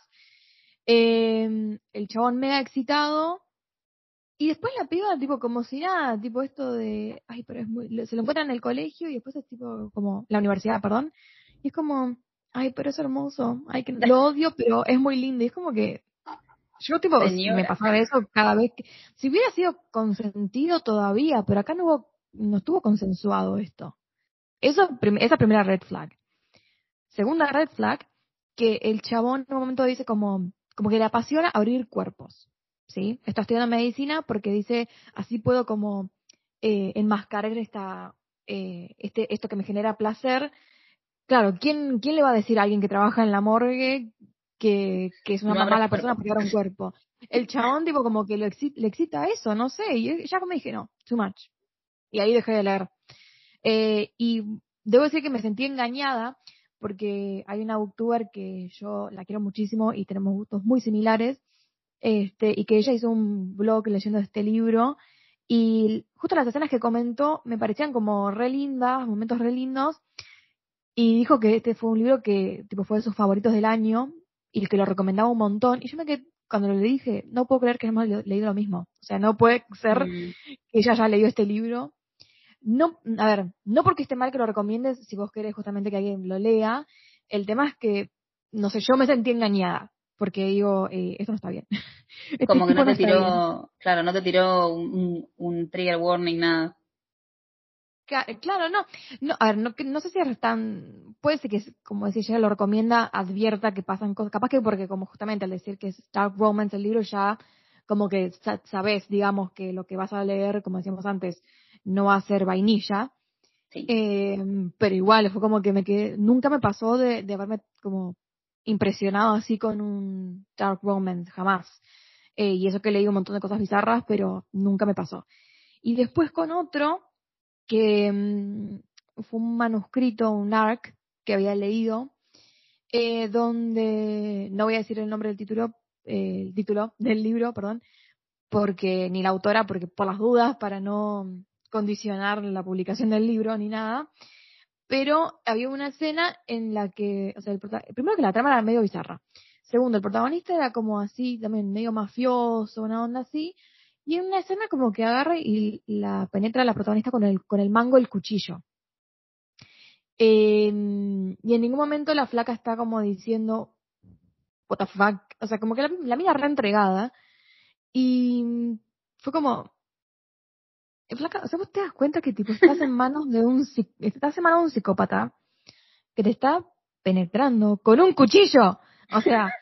Eh, el chabón mega excitado. Y después la piba, tipo, como si nada, tipo esto de, ay, pero es muy, se lo encuentran en el colegio y después es tipo, como, la universidad, perdón. Y es como, ay, pero es hermoso, ay, que lo odio, pero es muy lindo. Y es como que, yo, tipo, me Señora. pasaba eso cada vez que, si hubiera sido consentido todavía, pero acá no hubo, no estuvo consensuado esto. Eso, prim- esa primera red flag. Segunda red flag, que el chabón en un momento dice como, como que le apasiona abrir cuerpos, ¿sí? Está estudiando medicina porque dice, así puedo como eh, enmascarar esta, eh, este, esto que me genera placer. Claro, ¿quién, ¿quién le va a decir a alguien que trabaja en la morgue que, que es una No mala abras persona cuerpo. porque abre un cuerpo. El chabón, tipo, como que le, exi- le excita eso, no sé, y ya como dije, no, too much. Y ahí dejé de leer. Eh, y debo decir que me sentí engañada porque hay una booktuber que yo la quiero muchísimo y tenemos gustos muy similares, este, y que ella hizo un blog leyendo este libro y justo las escenas que comentó me parecían como re lindas, momentos re lindos, y dijo que este fue un libro que tipo fue de sus favoritos del año y que lo recomendaba un montón. Y yo me quedé, cuando le dije, no puedo creer que hemos le- leído lo mismo. O sea, no puede ser Mm. que ella haya leído este libro. No, a ver, no porque esté mal que lo recomiendes si vos querés justamente que alguien lo lea. El tema es que, no sé, yo me sentí engañada. Porque digo, eh, esto no está bien. Este Como que no tipo no te está bien. tiró, claro, no te tiró un, un, un trigger warning, nada. Ca- Claro, no, no, a ver, no, que- no sé si es tan, puede ser que, es, como decía, ella lo recomienda, advierta que pasan cosas, capaz que porque como justamente al decir que es Dark Romance el libro ya, como que sa- sabes, digamos, que lo que vas a leer, como decíamos antes, no va a ser vainilla, Sí. eh, pero igual, fue como que me quedé, nunca me pasó de, de haberme como impresionado así con un Dark Romance, jamás. Eh, y eso que leí un montón de cosas bizarras, pero nunca me pasó. Y después con otro, que mm, fue un manuscrito, un arc que había leído, eh, donde no voy a decir el nombre del título, eh, el título del libro, perdón, porque ni la autora, porque por las dudas, para no condicionar la publicación del libro ni nada, pero había una escena en la que, o sea, el prota- primero que la trama era medio bizarra, segundo, el protagonista era como así, también medio mafioso, una onda así, y en una escena como que agarra y la penetra a la protagonista con el, con el mango del cuchillo. Eh, y en ningún momento la flaca está como diciendo, what the fuck, o sea, como que la, la mina re entregada, y fue como, eh, flaca, o sea, vos te das cuenta que tipo estás en manos de un, psi- estás en manos de un psicópata que te está penetrando con un cuchillo, o sea,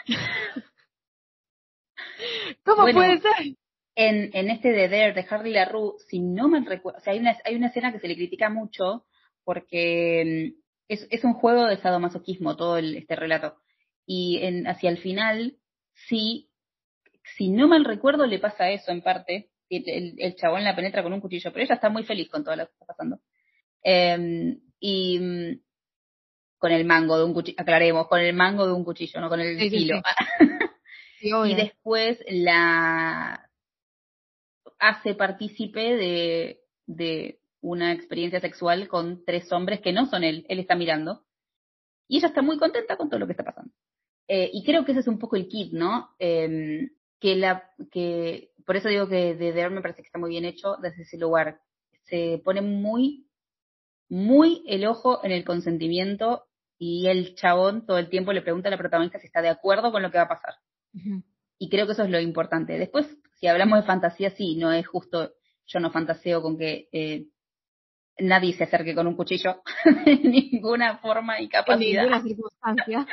¿cómo puede Bueno, ser? en, en este de Dare de Harry LaRue, si no me recuerdo, o sea, hay una, hay una escena que se le critica mucho porque mm, es, es un juego de sadomasoquismo todo el, este relato. Y en, hacia el final, sí, si no mal recuerdo, le pasa eso en parte. El, el, el chabón la penetra con un cuchillo, pero ella está muy feliz con todo lo que está pasando. Eh, y mm, con el mango de un cuchillo, aclaremos, con el mango de un cuchillo, no con el Sí, sí, filo. sí, sí, Y obvio. después la hace partícipe de, de una experiencia sexual con tres hombres que no son él, él está mirando. Y ella está muy contenta con todo lo que está pasando. Eh, y creo que ese es un poco el kit, ¿no? Eh, que la, que, por eso digo que de Dare me parece que está muy bien hecho desde ese lugar. Se pone muy, muy el ojo en el consentimiento y el chabón todo el tiempo le pregunta a la protagonista si está de acuerdo con lo que va a pasar. Ujú. Y creo que eso es lo importante. Después, si hablamos de fantasía, sí, no es justo, yo no fantaseo con que eh, nadie se acerque con un cuchillo de ninguna forma y En capacidad. ninguna circunstancia,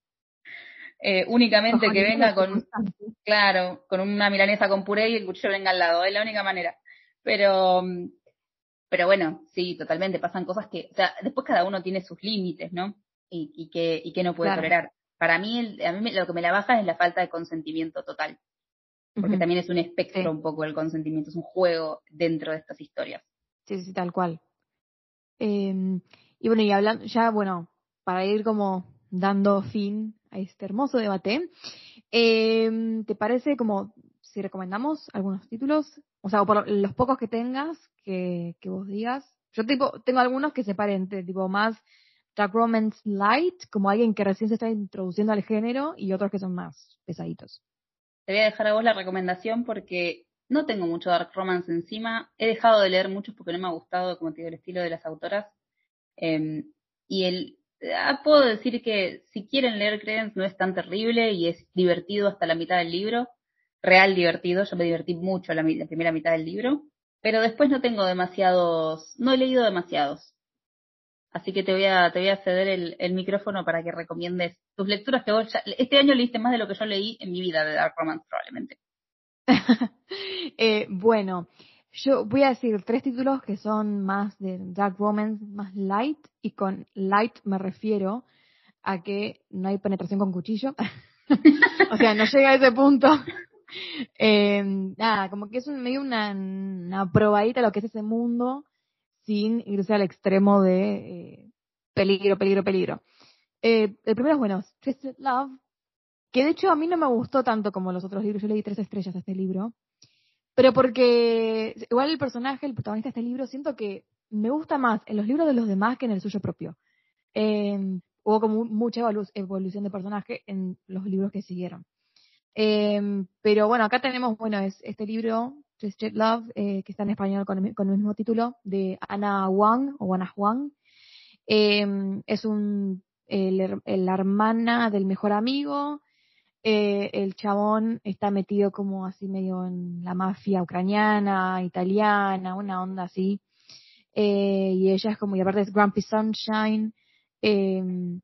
Eh, únicamente bajo que ninguna venga con, circunstancia. claro, con una milanesa con puré y el cuchillo venga al lado, es la única manera. Pero, pero bueno, sí, totalmente, pasan cosas que, o sea, después cada uno tiene sus límites, ¿no? Y, y que, y que no puede Claro. tolerar. Para mí, el, a mí me- lo que me la baja es la falta de consentimiento total, porque Ujú. también es un espectro Sí, un poco el consentimiento, es un juego dentro de estas historias. sí, sí, tal cual. Eh, y bueno, y hablando, ya bueno, para ir como dando fin a este hermoso debate, eh, ¿te parece como si recomendamos algunos títulos? O sea, o por los pocos que tengas, que, que vos digas. Yo tipo, tengo algunos que separen entre tipo más Dark Romance Light, como alguien que recién se está introduciendo al género, y otros que son más pesaditos. Te voy a dejar a vos la recomendación porque no tengo mucho dark romance encima. He dejado de leer muchos porque no me ha gustado, como te digo, el estilo de las autoras. Eh, y el ah, puedo decir que si quieren leer Credence no es tan terrible y es divertido hasta la mitad del libro. Real divertido, yo me divertí mucho la, la primera mitad del libro. Pero después no tengo demasiados, no he leído demasiados. Así que te voy a, te voy a ceder el, el micrófono para que recomiendes tus lecturas que vos ya, este año leíste más de lo que yo leí en mi vida de Dark Romance probablemente. Eh, bueno, yo voy a decir tres títulos que son más de Dark Romance, más light, y con light me refiero a que no hay penetración con cuchillo. O sea, no llega a ese punto. Eh, nada, como que es un, medio una, una probadita de lo que es ese mundo sin irse al extremo de eh, peligro, peligro, peligro. Eh, el primero es, bueno, Twisted Love, que de hecho a mí no me gustó tanto como los otros libros. Yo le di tres estrellas a este libro. Pero porque igual el personaje, el protagonista de este libro, siento que me gusta más en los libros de los demás que en el suyo propio. Eh, hubo como mucha evolu- evolución de personaje en los libros que siguieron. Eh, pero bueno, acá tenemos, bueno, es este libro, Twisted Love, eh, que está en español con el, con el mismo título, de Ana Huang, o Ana Huang. Eh, es un, el, el- la hermana del mejor amigo. Eh, el chabón está metido como así medio en la mafia ucraniana, italiana, una onda así. Eh, y ella es como, y aparte es Grumpy Sunshine. Eh,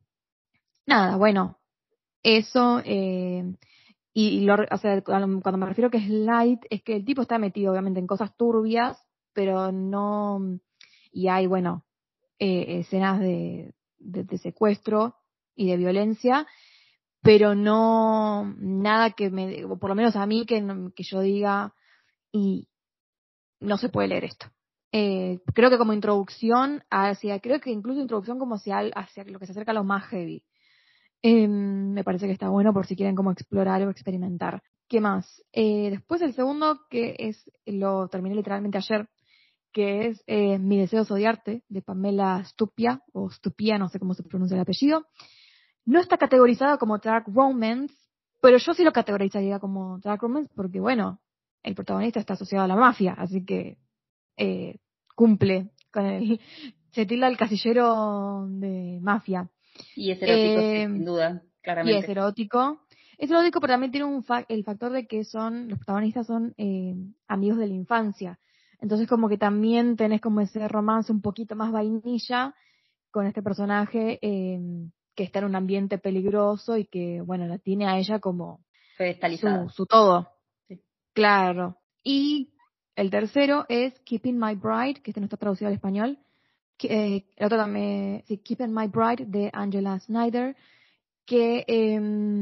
nada, bueno, eso. Eh, y, y lo, o sea, cuando, cuando me refiero que es light, es que el tipo está metido obviamente en cosas turbias, pero no. Y hay, bueno, eh, escenas de, de, de secuestro y de violencia, pero no nada que me, o por lo menos a mí, que, no- que yo diga, y no se puede leer esto. Eh, creo que como introducción hacia, creo que incluso introducción como hacia, hacia lo que se acerca a lo más heavy. Eh, me parece que está bueno por si quieren como explorar o experimentar. ¿Qué más? Eh, después el segundo, que es, lo terminé literalmente ayer, que es eh, Mi deseo es odiarte, de Pamela Stupia, o Stupia, no sé cómo se pronuncia el apellido. No está categorizado como dark romance, pero yo sí lo categorizaría como dark romance porque, bueno, el protagonista está asociado a la mafia, así que eh, cumple con el... Se tilda el casillero de mafia. Y es erótico, sí, Eh, sin duda, y es claramente. erótico. Es erótico, pero también tiene un fa el factor de que son, los protagonistas son eh, amigos de la infancia. Entonces como que también tenés como ese romance un poquito más vainilla con este personaje eh, que está en un ambiente peligroso y que, bueno, la tiene a ella como su, Pedestalizada. su todo. Sí. Claro. Y el tercero es Keeping My Bride, que este no está traducido al español. Que, eh, el otro también, sí, Keeping My Bride, de Angela Snyder, que, eh,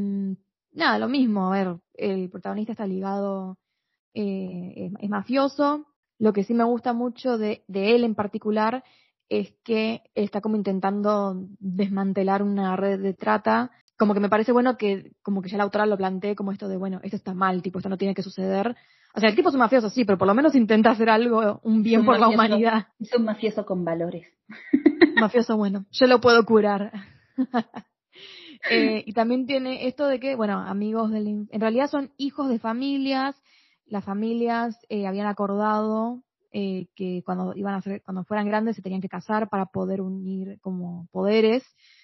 nada, lo mismo, a ver, el protagonista está ligado, eh, es, es mafioso. Lo que sí me gusta mucho de, de él en particular es que está como intentando desmantelar una red de trata. Como que me parece bueno que como que ya la autora lo plantee como esto de, bueno, esto está mal, tipo, esto no tiene que suceder. O sea, el tipo es un mafioso, sí, pero por lo menos intenta hacer algo, un Es bien un por la mafioso, humanidad. es un mafioso con valores. Mafioso bueno, yo lo puedo curar. Eh, y también tiene esto de que, bueno, amigos del, in- en realidad son hijos de familias. Las familias eh, habían acordado eh, que cuando iban a ser, cuando fueran grandes se tenían que casar para poder unir como poderes.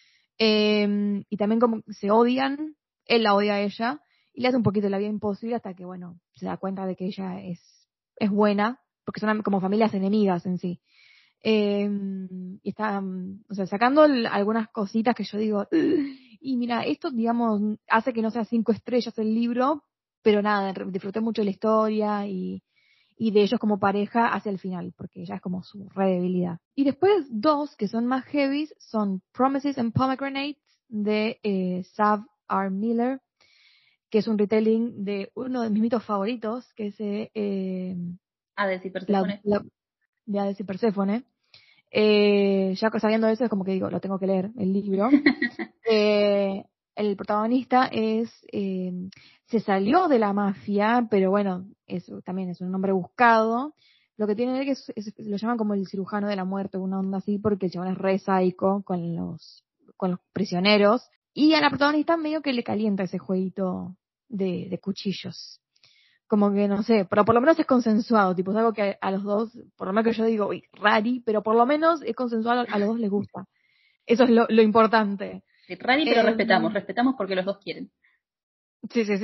Eh, y también como se odian, él la odia a ella y le hace un poquito la vida imposible hasta que, bueno, se da cuenta de que ella es, es buena, porque son como familias enemigas en sí. Eh, y está, mm, o sea, sacando el- algunas cositas que yo digo, "Ugh", y mira, esto, digamos, hace que no sea cinco estrellas el libro, pero nada, re- disfruté mucho de la historia y, y de ellos como pareja hacia el final, porque ya es como su re debilidad. Y después dos que son más heavies son Promises and Pomegranates, de eh, Sav R. Miller, que es un retelling de uno de mis mitos favoritos, que es eh, eh, Hades y la, Perséfone. la, de Hades y Perséfone. Eh, ya sabiendo eso, es como que digo, lo tengo que leer, el libro. Eh, el protagonista es, eh, se salió de la mafia, pero bueno, es, también es un hombre buscado. Lo que tiene que es, es- lo llaman como el cirujano de la muerte, una onda así, porque el chabón es re sádico con los, con los prisioneros. Y a la protagonista medio que le calienta ese jueguito de, de cuchillos. Como que no sé, pero por lo menos es consensuado, tipo, es algo que a los dos, por lo menos que yo digo, uy, rari, pero por lo menos es consensuado, a los dos les gusta. Eso es lo, lo importante. Sí, rari, pero Eh, respetamos, respetamos porque los dos quieren. sí, sí, sí.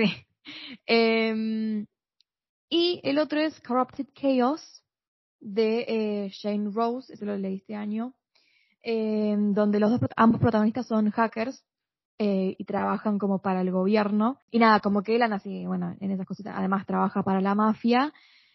Eh, y el otro es Corrupted Chaos, de eh, Shane Rose, ese lo leí este año, eh, donde los dos, prot- ambos protagonistas son hackers eh, y trabajan como para el gobierno. Y nada, como que Elan así, bueno, en esas cositas, además trabaja para la mafia,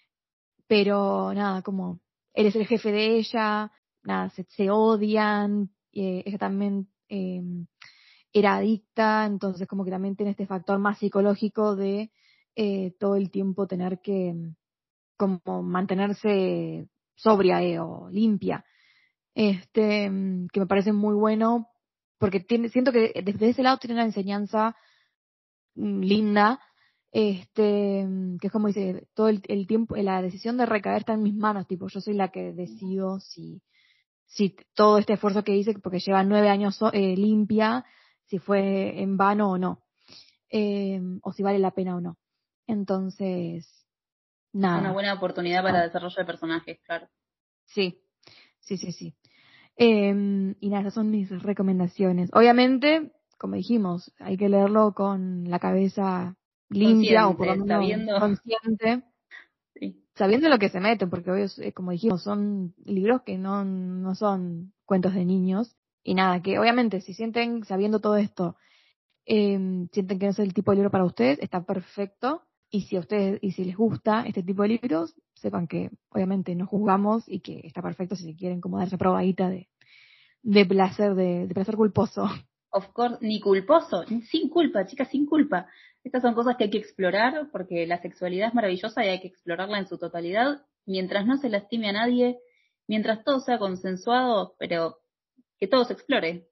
pero nada, como él es el jefe de ella, nada, se, se odian, eh, ella también, eh, era adicta, entonces como que también tiene este factor más psicológico de eh, todo el tiempo tener que como mantenerse sobria eh, o limpia, este que me parece muy bueno, porque tiene, siento que desde ese lado tiene una enseñanza mm, linda, este que es como dice, todo el, el tiempo, la decisión de recaer está en mis manos, tipo, yo soy la que decido si si todo este esfuerzo que hice, porque lleva nueve años so- eh, limpia, si fue en vano o no, eh, o si vale la pena o no. Entonces, Una nada, buena oportunidad para desarrollo de personajes, claro. sí, sí, sí, sí. Eh, y nada, esas son mis recomendaciones. Obviamente, como dijimos, hay que leerlo con la cabeza limpia o por lo Consciente, menos sabiendo, consciente, sí. sabiendo lo que se meten, porque obvio, eh, como dijimos, son libros que no, no son cuentos de niños. Y nada, que obviamente si sienten, sabiendo todo esto, eh, sienten que no es el tipo de libro para ustedes, está perfecto. Y si a ustedes, y si les gusta este tipo de libros, sepan que obviamente no juzgamos y que está perfecto si se quieren como dar esa probadita de, de placer, de, de placer culposo. Of course, ni culposo, sin culpa, chicas, sin culpa. Estas son cosas que hay que explorar porque la sexualidad es maravillosa y hay que explorarla en su totalidad, mientras no se lastime a nadie, mientras todo sea consensuado, pero que todo se explore.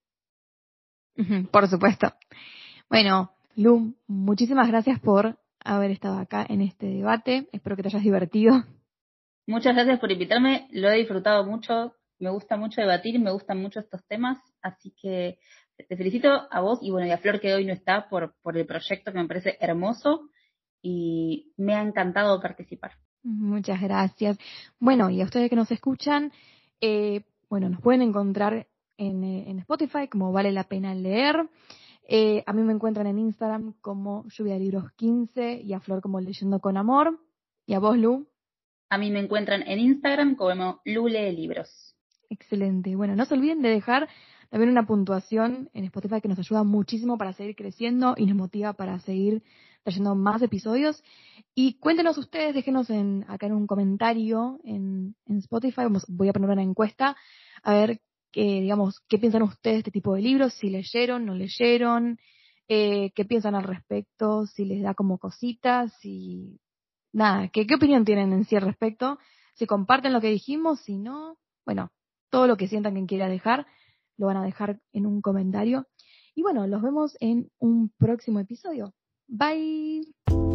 Por supuesto. Bueno, Lu, muchísimas gracias por haber estado acá en este debate. Espero que te hayas divertido. Muchas gracias por invitarme, lo he disfrutado mucho, me gusta mucho debatir, me gustan mucho estos temas, así que te felicito a vos y bueno, y a Flor que hoy no está por, por el proyecto que me parece hermoso y me ha encantado participar. Muchas gracias. Bueno, y a ustedes que nos escuchan, eh, bueno, nos pueden encontrar en, eh, en Spotify como Vale la Pena Leer. Eh, a mí me encuentran en Instagram como Lluvia de Libros quince y a Flor como Leyendo con Amor. Y a vos, Lu. A mí me encuentran en Instagram como Lule Libros. Excelente. Bueno, no se olviden de dejar también una puntuación en Spotify que nos ayuda muchísimo para seguir creciendo y nos motiva para seguir trayendo más episodios. Y cuéntenos ustedes, déjenos en, acá en un comentario en, en Spotify, vamos, voy a poner una encuesta, a ver qué, digamos, qué piensan ustedes de este tipo de libros, si leyeron, no leyeron, eh, qué piensan al respecto, si les da como cositas, si nada, ¿qué, qué opinión tienen en sí al respecto? Si comparten lo que dijimos, si no, bueno, todo lo que sientan que quiera dejar, lo van a dejar en un comentario. Y bueno, los vemos en un próximo episodio. Bye.